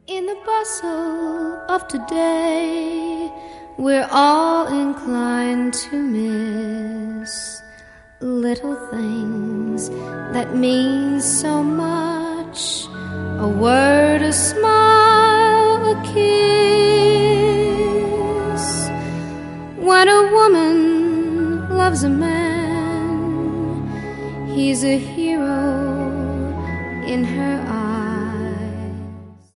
In the bustle of today, we're all inclined to miss little things that mean so much. A word, a smile, a kiss. When a woman loves a man, he's a hero in her eyes.